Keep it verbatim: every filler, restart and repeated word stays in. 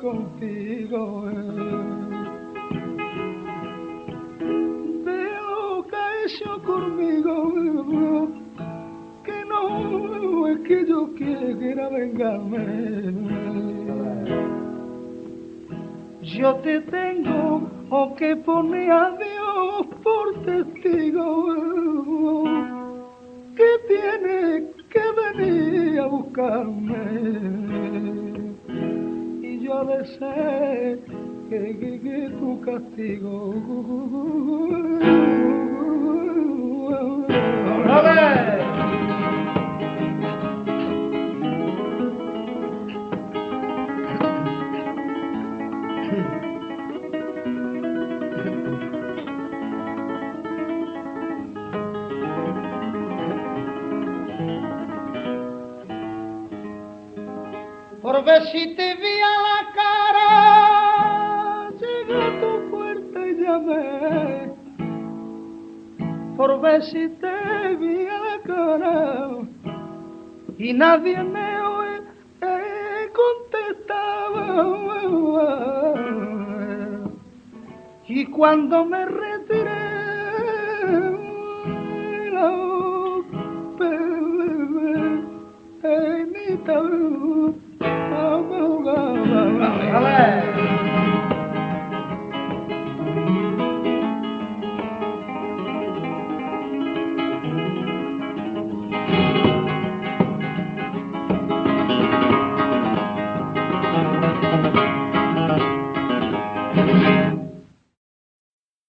contigo. Veo que ha hecho conmigo, que no es que yo quiera vengarme. Yo te tengo o que poner a Dios por testigo, que tiene que venir a buscarme. Y yo deseo que, que, que tu castigo. ¡Bravo! Por ver si te vi a la cara, llegué a tu puerta y llamé. Por ver si te vi a la cara y nadie me oye, eh, contestaba. Y cuando me retiré, la penita, ¡Vale!